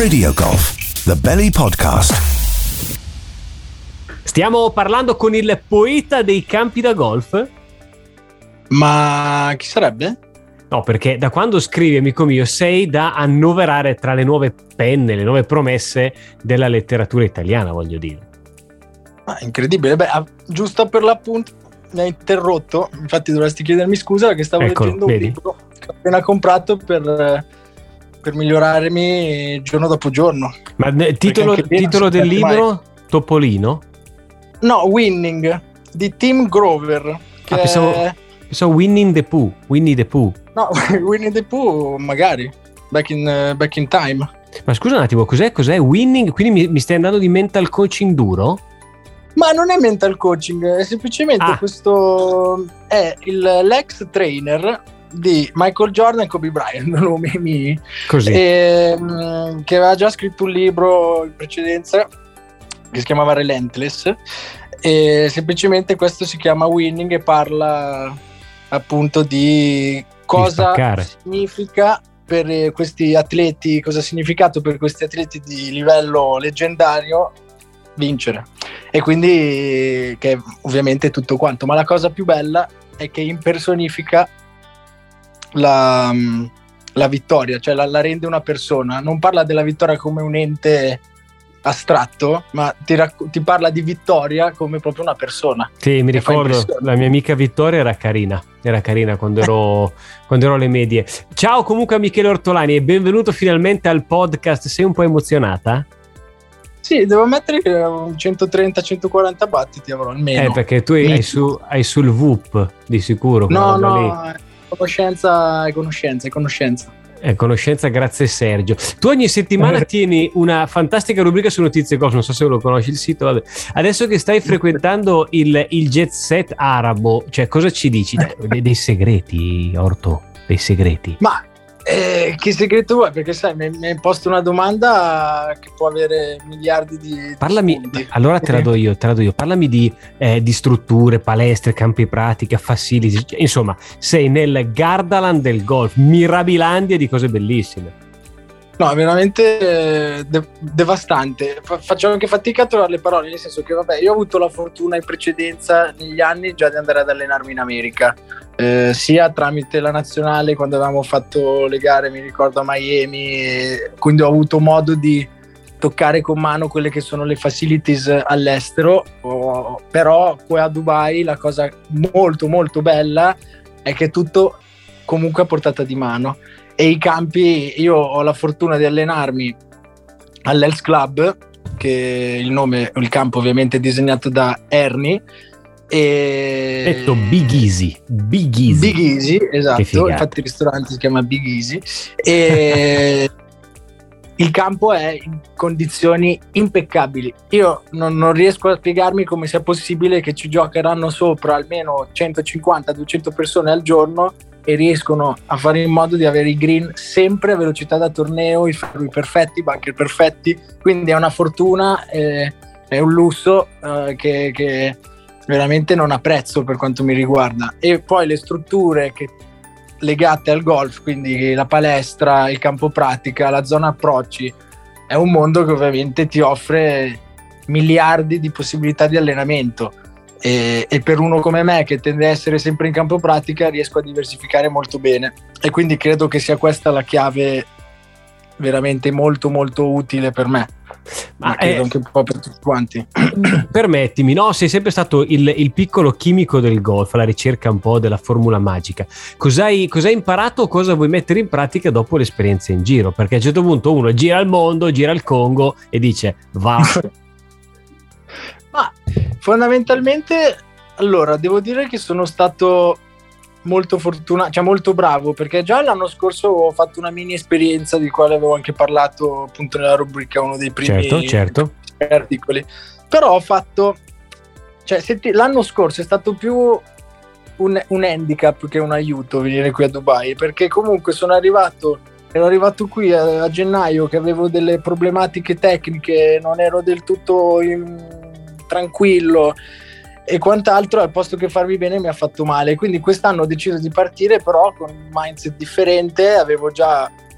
Radio Golf, the Belly Podcast. Stiamo parlando con il poeta dei campi da golf? Ma chi sarebbe? No, perché da quando scrivi, amico mio, sei da annoverare tra le nuove penne, le nuove promesse della letteratura italiana, voglio dire. Incredibile. Giusto per l'appunto mi ha interrotto, infatti dovresti chiedermi scusa perché stavo leggendo un libro che ho appena comprato per migliorarmi giorno dopo giorno. Ma titolo del libro? Topolino? No, Winning di Tim Grover. Pensavo Winnie the Pooh. No, Winnie the Pooh magari back in time. Ma scusa un attimo, cos'è Winning? Quindi mi stai andando di mental coaching duro? Ma non è mental coaching, è semplicemente questo è l'ex trainer di Michael Jordan e Kobe Bryant, nomi così, che aveva già scritto un libro in precedenza che si chiamava Relentless, e semplicemente questo si chiama Winning e parla appunto di cosa significa per questi atleti, cosa ha significato per questi atleti di livello leggendario vincere, e quindi che ovviamente tutto quanto, ma la cosa più bella è che impersonifica la vittoria, cioè la rende una persona, non parla della vittoria come un ente astratto, ma ti parla di vittoria come proprio una persona. Sì, mi ricordo, la mia amica Vittoria era carina quando ero alle medie. Ciao comunque a Michele Ortolani e benvenuto finalmente al podcast. Sei un po' emozionata? Sì, devo ammettere che 130-140 battiti avrò almeno. Perché tu hai sul VUP di sicuro. No, è conoscenza. È conoscenza, grazie Sergio. Tu ogni settimana tieni una fantastica rubrica su Notizie Golf, non so se lo conosci il sito, vabbè. Adesso che stai frequentando il jet set arabo, cioè cosa ci dici? Dei segreti, Orto, dei segreti. Ma che segreto vuoi? Perché sai, mi hai posto una domanda che può avere miliardi di spunti. Allora te la do io. Parlami di strutture, palestre, campi pratica, facility, insomma sei nel Gardaland del golf, Mirabilandia di cose bellissime. No, veramente devastante. Faccio anche fatica a trovare le parole, nel senso che vabbè, io ho avuto la fortuna in precedenza negli anni già di andare ad allenarmi in America, sia tramite la nazionale quando avevamo fatto le gare, mi ricordo a Miami, quindi ho avuto modo di toccare con mano quelle che sono le facilities all'estero, però poi a Dubai la cosa molto molto bella è che è tutto comunque a portata di mano. E i campi, io ho la fortuna di allenarmi all'Health Club, che il campo ovviamente è disegnato da Ernie, detto Big Easy, esatto, infatti il ristorante si chiama Big Easy, e il campo è in condizioni impeccabili. Io non riesco a spiegarmi come sia possibile che ci giocheranno sopra almeno 150-200 persone al giorno e riescono a fare in modo di avere i green sempre a velocità da torneo, i fairway perfetti, i bunker perfetti, quindi è una fortuna, è un lusso che veramente non ha prezzo per quanto mi riguarda. E poi le strutture legate al golf, quindi la palestra, il campo pratica, la zona approcci, è un mondo che ovviamente ti offre miliardi di possibilità di allenamento. E per uno come me che tende a essere sempre in campo pratica riesco a diversificare molto bene, e quindi credo che sia questa la chiave veramente molto molto utile per me, ma credo anche un po' per tutti quanti. Permettimi, no? Sei sempre stato il piccolo chimico del golf, alla ricerca un po' della formula magica. Cos'hai imparato, cosa vuoi mettere in pratica dopo l'esperienza in giro? Perché a un certo punto uno gira il mondo, gira il Congo e dice va. Ma fondamentalmente, allora, devo dire che sono stato molto fortunato, cioè molto bravo, perché già l'anno scorso ho fatto una mini esperienza di quale avevo anche parlato appunto nella rubrica, uno dei primi certo. articoli, però ho fatto, cioè l'anno scorso è stato più un handicap che un aiuto venire qui a Dubai, perché comunque ero arrivato qui a gennaio che avevo delle problematiche tecniche, non ero del tutto tranquillo e quant'altro, al posto che farmi bene mi ha fatto male. Quindi quest'anno ho deciso di partire però con un mindset differente, avevo già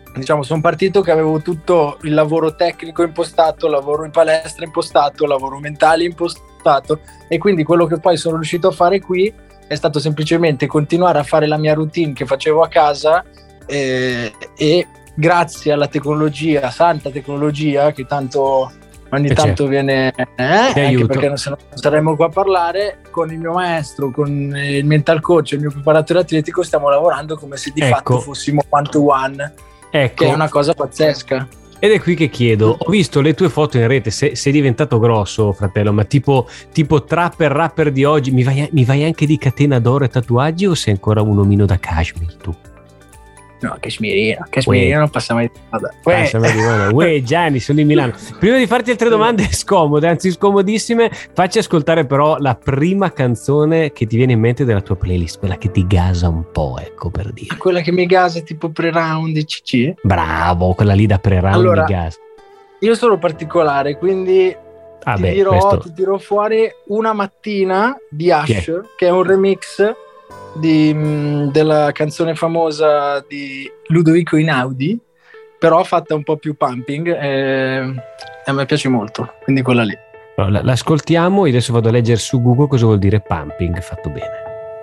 diciamo, sono partito che avevo tutto il lavoro tecnico impostato, lavoro in palestra impostato, lavoro mentale impostato, e quindi quello che poi sono riuscito a fare qui è stato semplicemente continuare a fare la mia routine che facevo a casa, e grazie alla tecnologia, santa tecnologia, che tanto ogni tanto viene, anche perché se no non saremmo qua a parlare, con il mio maestro, con il mental coach e il mio preparatore atletico stiamo lavorando come se di fatto fossimo one to one, che è una cosa pazzesca. Ed è qui che chiedo, ho visto le tue foto in rete, sei diventato grosso, fratello, ma tipo trapper, rapper di oggi, mi vai anche di catena d'oro e tatuaggi, o sei ancora un omino da cashmere tu? No, Cashmirino non passa mai di moda. Uè, Gianni, sono di Milano. Prima di farti altre domande scomode, anzi scomodissime, facci ascoltare però la prima canzone che ti viene in mente della tua playlist, quella che ti gasa un po', ecco, per dire. Quella che mi gasa tipo pre-round di CC? Bravo, quella lì da pre-round, allora, mi gasa. Io sono particolare, quindi ti dirò fuori Una mattina di Usher, che è un remix della canzone famosa di Ludovico Einaudi, però fatta un po' più pumping, e a me piace molto, quindi quella lì. L'ascoltiamo, io adesso vado a leggere su Google cosa vuol dire pumping fatto bene.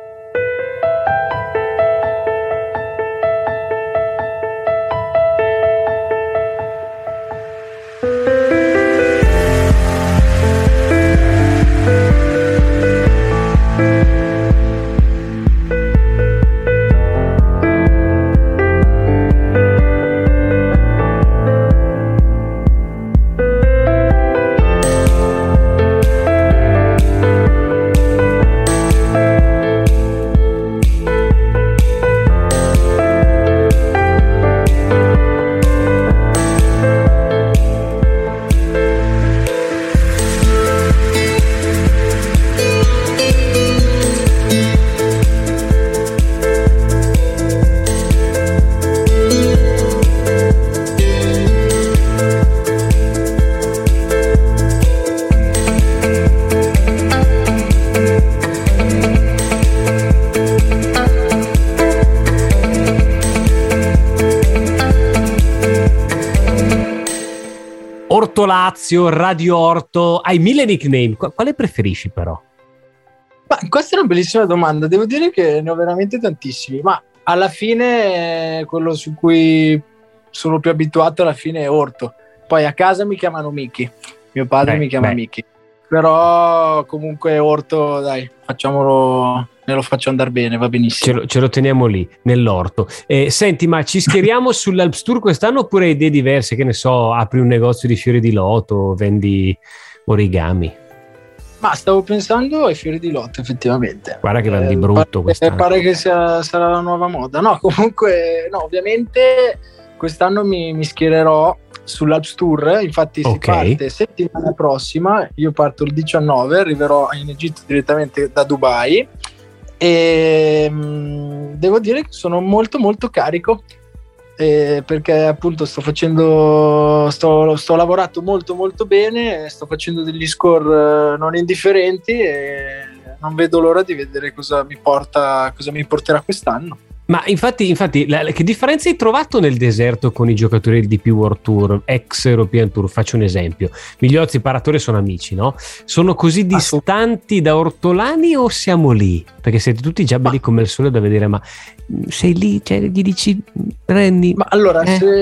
Lazio, Radio Orto, hai mille nickname, quale preferisci però? Ma questa è una bellissima domanda, devo dire che ne ho veramente tantissimi, ma alla fine quello su cui sono più abituato alla fine è Orto, poi a casa mi chiamano Miki, mio padre mi chiama Miki, però comunque Orto, dai, me lo faccio andare bene, va benissimo. Ce lo teniamo lì, nell'orto. Senti, ma ci schieriamo sull'Alps Tour quest'anno oppure hai idee diverse? Che ne so, apri un negozio di fiori di loto, vendi origami? Ma stavo pensando ai fiori di loto, effettivamente. Guarda che vanno di brutto quest'anno. Pare che sarà la nuova moda. No, comunque, no, ovviamente quest'anno mi schiererò sull'Alps Tour, infatti si parte settimana prossima, io parto il 19, arriverò in Egitto direttamente da Dubai, e devo dire che sono molto molto carico, perché appunto sto lavorando molto molto bene, sto facendo degli score non indifferenti e non vedo l'ora di vedere cosa mi porterà quest'anno. Ma infatti che differenza hai trovato nel deserto con i giocatori del DP World Tour, ex European Tour? Faccio un esempio, Migliozzi e Paratore sono amici, no? Sono così distanti da ortolani o siamo lì? Perché siete tutti già belli come il sole da vedere, ma sei lì, cioè gli dici prendi? Ma allora,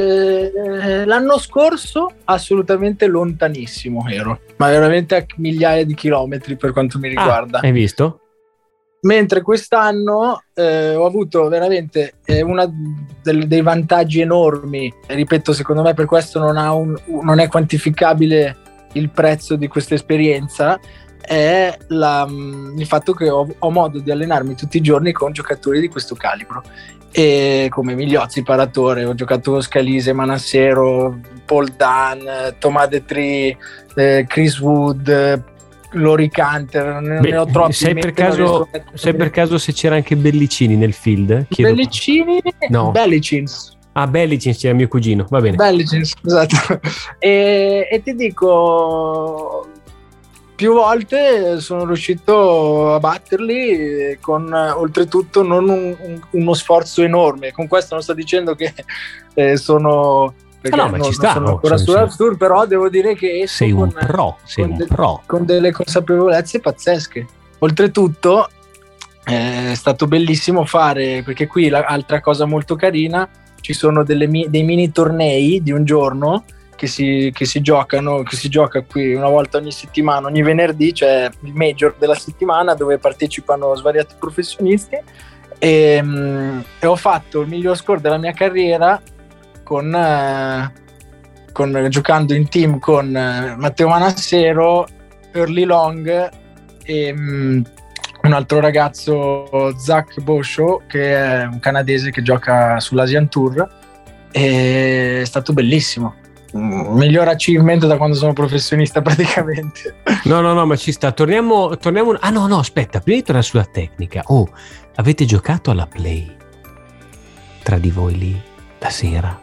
l'anno scorso assolutamente lontanissimo ero, ma veramente a migliaia di chilometri per quanto mi riguarda. Hai visto? Mentre quest'anno ho avuto veramente uno dei vantaggi enormi, e ripeto, secondo me per questo non è quantificabile il prezzo di questa esperienza, è il fatto che ho modo di allenarmi tutti i giorni con giocatori di questo calibro, e come Migliozzi, Paratore, ho giocato con Scalise, Manassero, Paul Dan, Thomas Detri, Chris Wood, Lori Canter, ne ho troppi. Sai per caso se c'era anche Bellicini nel field? Bellicini? No. Bellicins. Bellicins c'era mio cugino, va bene. Bellicins, esatto. E ti dico, più volte sono riuscito a batterli con oltretutto non uno sforzo enorme. Con questo non sto dicendo che sono ma ci sta, sono ancora sull'Arms Tour, però devo dire che sei un pro con delle consapevolezze pazzesche. Oltretutto è stato bellissimo fare, perché qui l'altra cosa molto carina, ci sono dei mini tornei di un giorno che si gioca qui una volta ogni settimana, ogni venerdì c'è il major della settimana dove partecipano svariati professionisti e ho fatto il miglior score della mia carriera giocando in team con Matteo Manassero, Early Long e un altro ragazzo, Zach Bosho, che è un canadese che gioca sull'Asian Tour. È stato bellissimo, miglior achievement da quando sono professionista praticamente. No, ma ci sta. Torniamo. No, aspetta, prima di tornare sulla tecnica. Avete giocato alla play tra di voi lì la sera?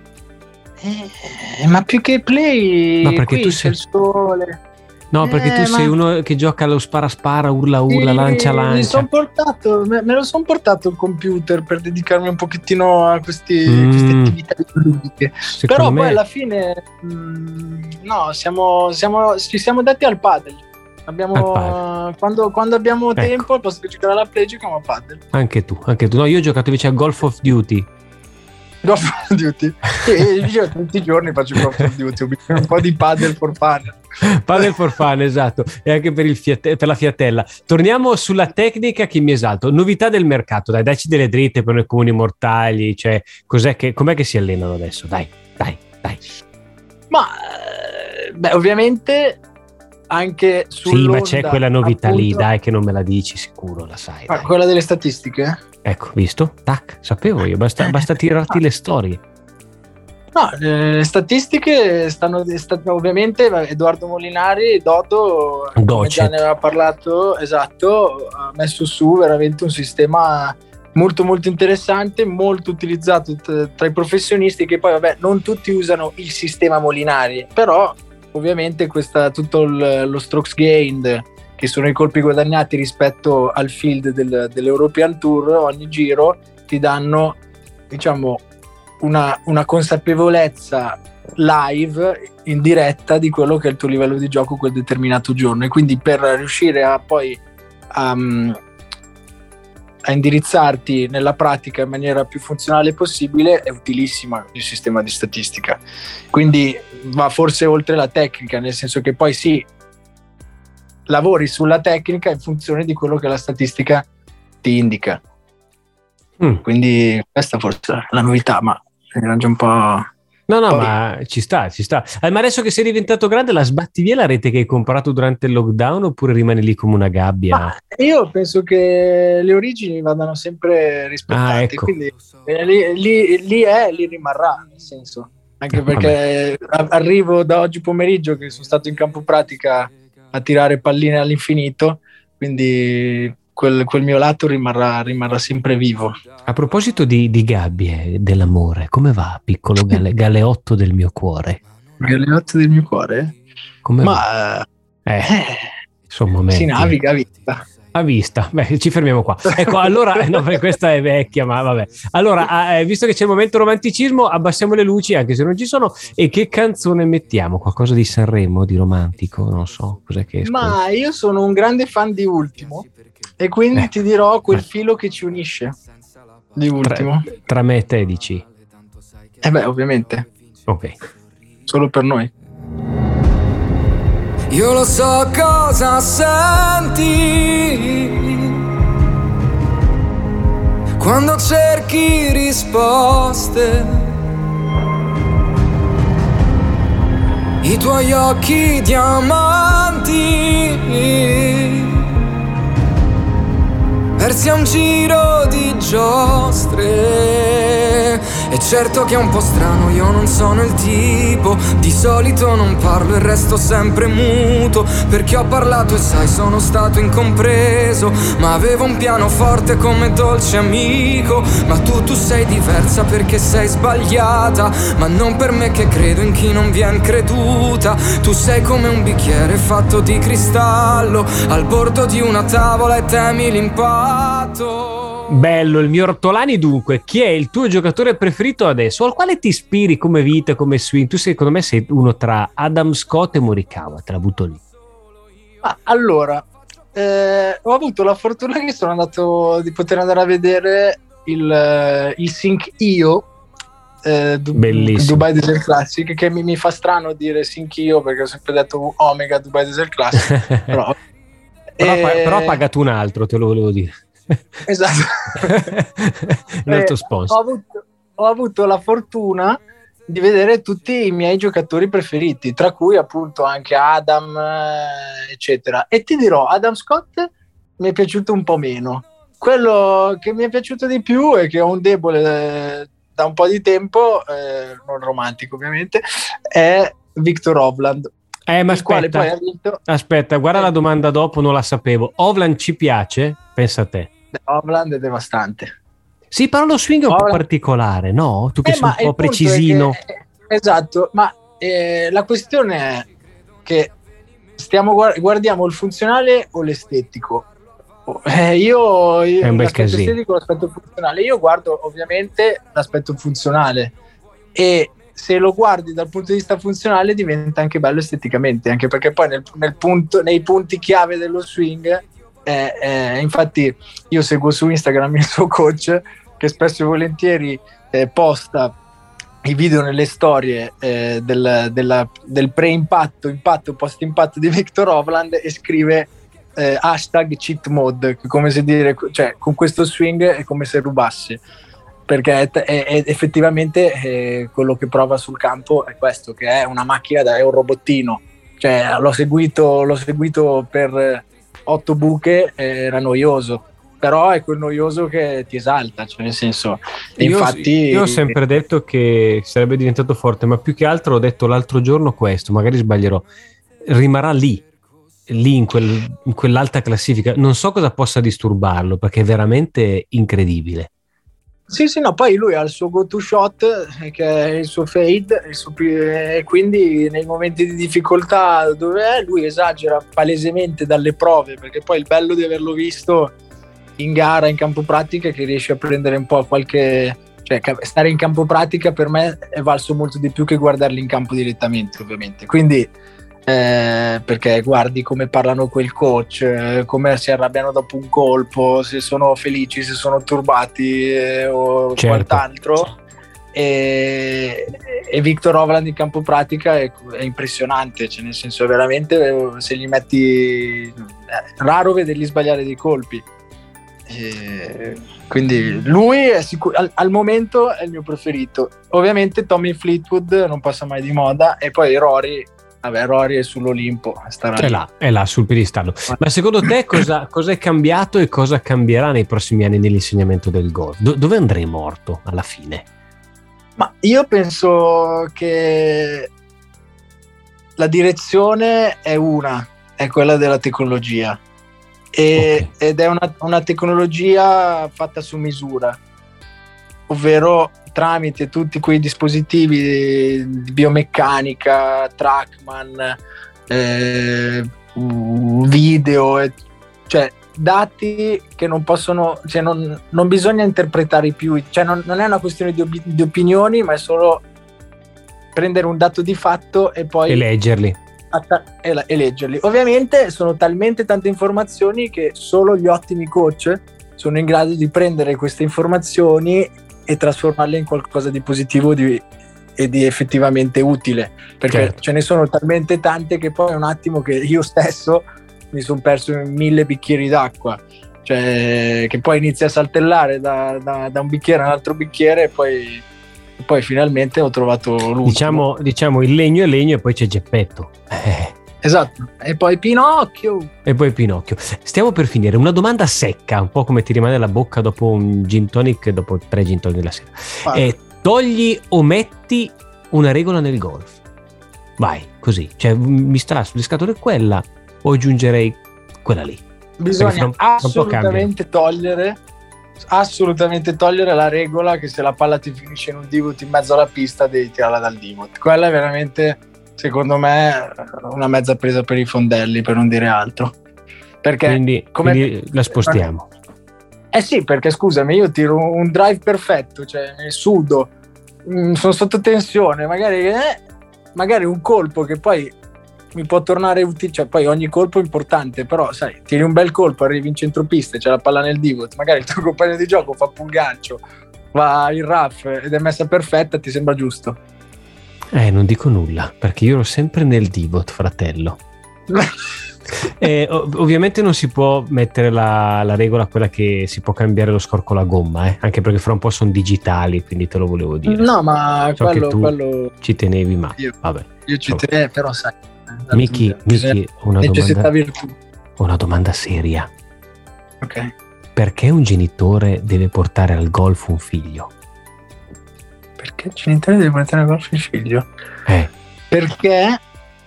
Ma più che play, no, perché tu sei il sole. No, perché tu sei uno che gioca allo spara, urla, lancia. Me lo son portato il computer per dedicarmi un pochettino a queste attività ludiche. Però poi alla fine ci siamo dati al padel. Quando abbiamo tempo, al posto che giocare alla play, giochiamo a padel. Anche tu. No, io ho giocato invece a Golf of Duty. E io tutti i giorni faccio Call of Duty, un po' di paddle for fun, esatto, e anche per la fiatella. Torniamo sulla tecnica che mi esalto. Novità del mercato, daici delle dritte per noi comuni mortali, cioè com'è che si allenano adesso? Dai. Ma ovviamente anche sì, ma c'è quella novità appunto, lì, dai, che non me la dici, sicuro la sai. Quella delle statistiche? Ecco, visto? Tac, sapevo io, basta tirarti le storie. No, le statistiche stanno ovviamente Edoardo Molinari, Dodo, come già ne aveva parlato, esatto, ha messo su veramente un sistema molto molto interessante, molto utilizzato tra i professionisti, che poi non tutti usano il sistema Molinari, però ovviamente tutto lo strokes gained, che sono i colpi guadagnati rispetto al field dell'European Tour, ogni giro ti danno, diciamo, una consapevolezza live in diretta di quello che è il tuo livello di gioco quel determinato giorno, e quindi per riuscire a indirizzarti nella pratica in maniera più funzionale possibile è utilissima il sistema di statistica. Quindi va forse oltre la tecnica, nel senso che poi sì, lavori sulla tecnica in funzione di quello che la statistica ti indica. Quindi questa forse è la novità, ma era già un po'... No, ma ci sta. Ma adesso che sei diventato grande, la sbatti via la rete che hai comprato durante il lockdown, oppure rimane lì come una gabbia? Ma io penso che le origini vadano sempre rispettate, ecco. Quindi lì rimarrà, nel senso. Anche perché arrivo da oggi pomeriggio che sono stato in campo pratica a tirare palline all'infinito, quindi quel mio lato rimarrà sempre vivo. A proposito di gabbie dell'amore, come va, piccolo galeotto del mio cuore? Galeotto del mio cuore? Come va? Sono momenti. Si naviga a vista. Beh, ci fermiamo qua. Ecco, allora, no, questa è vecchia, ma vabbè. Allora, visto che c'è il momento romanticismo, abbassiamo le luci, anche se non ci sono. E che canzone mettiamo? Qualcosa di Sanremo, di romantico? Non so, cos'è che ascolti? Ma io sono un grande fan di Ultimo, e quindi ti dirò quel filo che ci unisce di Ultimo. Tra me e te, dici? Ovviamente. Ok. Solo per noi. Io lo so cosa senti quando cerchi risposte. I tuoi occhi diamanti persi a un giro di giostre, E certo che è un po' strano, io non sono il tipo, di solito non parlo e resto sempre muto, perché ho parlato e sai sono stato incompreso, ma avevo un pianoforte come dolce amico. Ma tu sei diversa perché sei sbagliata, ma non per me che credo in chi non vien creduta. Tu sei come un bicchiere fatto di cristallo al bordo di una tavola e temi l'impatto. Bello, il mio Ortolani. Dunque, chi è il tuo giocatore preferito adesso, al quale ti ispiri come vita, come swing? Tu secondo me sei uno tra Adam Scott e Morikawa, te la butto lì. Allora, ho avuto la fortuna che sono andato di poter andare a vedere il Sync Io, Dubai Desert Classic, che mi fa strano dire Sync Io perché ho sempre detto Omega Dubai Desert Classic. però ha pagato un altro, te lo volevo dire. Esatto. L'altro sponsor. Ho avuto la fortuna di vedere tutti i miei giocatori preferiti, tra cui appunto anche Adam, eccetera. E ti dirò, Adam Scott mi è piaciuto un po' meno. Quello che mi è piaciuto di più è che ho un debole da un po' di tempo, non romantico ovviamente, è Viktor Hovland. Ma aspetta, guarda la domanda dopo, non la sapevo. Hovland ci piace? Pensa a te. Hovland è devastante. Sì, però lo swing è un po' particolare, no? Tu che sei un po' precisino. Esatto, ma la questione è che guardiamo il funzionale o l'estetico. Io è un bel l'aspetto casino. Estetico, l'aspetto funzionale. Io guardo ovviamente l'aspetto funzionale, e se lo guardi dal punto di vista funzionale diventa anche bello esteticamente, anche perché poi nei punti chiave dello swing, infatti io seguo su Instagram il suo coach che spesso e volentieri posta i video nelle storie del pre-impatto, impatto, post-impatto di Viktor Hovland e scrive hashtag cheat mode, come se dire, cioè con questo swing è come se rubasse, perché è effettivamente quello che prova sul campo è questo, che è una macchina, è un robottino, cioè l'ho seguito per 8 buche, era noioso, però è quel noioso che ti esalta, cioè nel senso, io ho sempre detto che sarebbe diventato forte, ma più che altro ho detto l'altro giorno questo, magari sbaglierò, rimarrà lì in quell'alta classifica, non so cosa possa disturbarlo perché è veramente incredibile. Sì, no, poi lui ha il suo go to shot che è il suo fade, e quindi nei momenti di difficoltà dove è, lui esagera palesemente dalle prove, perché poi il bello di averlo visto in gara, in campo pratica, è che riesce a prendere un po' cioè stare in campo pratica per me è valso molto di più che guardarli in campo direttamente, ovviamente, quindi perché guardi come parlano quel coach, come si arrabbiano dopo un colpo, se sono felici, se sono turbati o quant'altro, e Viktor Hovland in campo pratica è impressionante, cioè nel senso, veramente, se gli metti, raro vedergli sbagliare dei colpi, quindi lui è al momento è il mio preferito. Ovviamente Tommy Fleetwood non passa mai di moda, e poi Rory è sull'Olimpo, è là sul piedistallo. Ma secondo te cosa è cambiato e cosa cambierà nei prossimi anni nell'insegnamento del golf? Dove andremo, Orto, alla fine? Ma io penso che la direzione è quella della tecnologia, ed è una tecnologia fatta su misura, ovvero tramite tutti quei dispositivi di biomeccanica, TrackMan, video, cioè dati che non possono, cioè non bisogna interpretare più, cioè non è una questione di opinioni, ma è solo prendere un dato di fatto e poi leggerli. E leggerli. Ovviamente sono talmente tante informazioni che solo gli ottimi coach sono in grado di prendere queste informazioni e trasformarle in qualcosa di positivo e di effettivamente utile, perché ce ne sono talmente tante che poi è un attimo che io stesso mi sono perso in 1000 bicchieri d'acqua, cioè che poi inizia a saltellare da un bicchiere a un altro bicchiere, e poi finalmente ho trovato l'ultimo. Diciamo il legno è legno, e poi c'è Geppetto. Esatto, e poi Pinocchio. Stiamo per finire, una domanda secca, un po' come ti rimane la bocca dopo un gin tonic, dopo 3 gin tonic della sera. togli o metti una regola nel golf. Vai, così. Cioè, mi sta sulle scatole quella o aggiungerei quella lì? Bisogna assolutamente togliere la regola che se la palla ti finisce in un divot in mezzo alla pista devi tirarla dal divot. Quella è veramente, secondo me, una mezza presa per i fondelli, per non dire altro. Perché quindi la spostiamo. Sì, perché scusami, io tiro un drive perfetto, cioè sudo, sono sotto tensione, magari un colpo che poi mi può tornare utile, cioè poi ogni colpo è importante, però sai, tiri un bel colpo, arrivi in centropista e c'è la palla nel divot, magari il tuo compagno di gioco fa un gancio, va in rough ed è messa perfetta, ti sembra giusto? Non dico nulla, perché io ero sempre nel divot, fratello. Ovviamente non si può mettere la regola quella che si può cambiare lo score con la gomma, anche perché fra un po' sono digitali, quindi te lo volevo dire. No, ma so quello ci tenevi, ma vabbè. Io ci tenevo, però sai. Miki, una domanda seria. Ok. Perché un genitore deve portare al golf un figlio? Perché il genitore deve portare al golf il figlio? Perché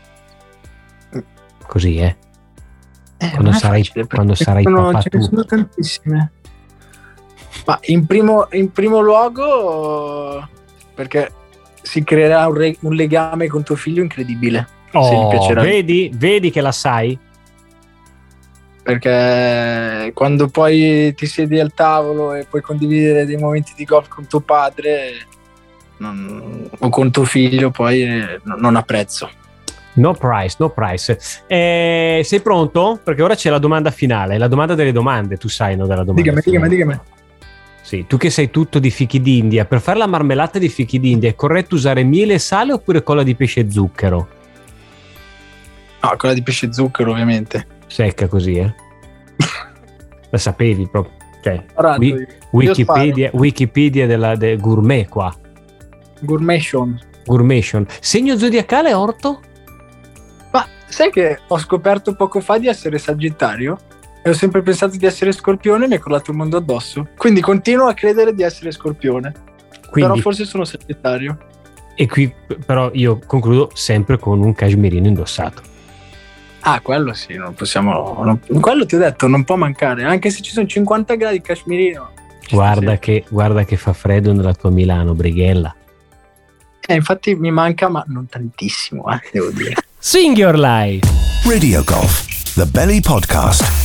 così quando sarai papà tu. Sono tantissime. Ma in primo luogo perché si creerà un legame con tuo figlio incredibile. Se gli piacerà. Vedi che la sai? Perché quando poi ti siedi al tavolo e puoi condividere dei momenti di golf con tuo padre o con tuo figlio, poi non ha prezzo. No price. Sei pronto? Perché ora c'è la domanda finale, la domanda delle domande. Tu sai, no? Della domanda. Dígame. Sì, tu che sai tutto di fichi d'India, per fare la marmellata di fichi d'India è corretto usare miele e sale oppure colla di pesce e zucchero? No, quella di pesce e zucchero, ovviamente. Secca così, La sapevi proprio. Cioè, Wikipedia della gourmet qua. Gourmation. Segno zodiacale orto? Ma sai che ho scoperto poco fa di essere Sagittario? E ho sempre pensato di essere Scorpione e mi è crollato il mondo addosso. Quindi continuo a credere di essere Scorpione. Però forse sono Sagittario. E qui però io concludo sempre con un cashmirino indossato. Quello sì, non possiamo. Quello ti ho detto, non può mancare. Anche se ci sono 50 gradi di cashmirino. Guarda che fa freddo nella tua Milano, Brighella. Infatti mi manca, ma non tantissimo, devo dire. Sing your life. Radio Golf, the Belly Podcast.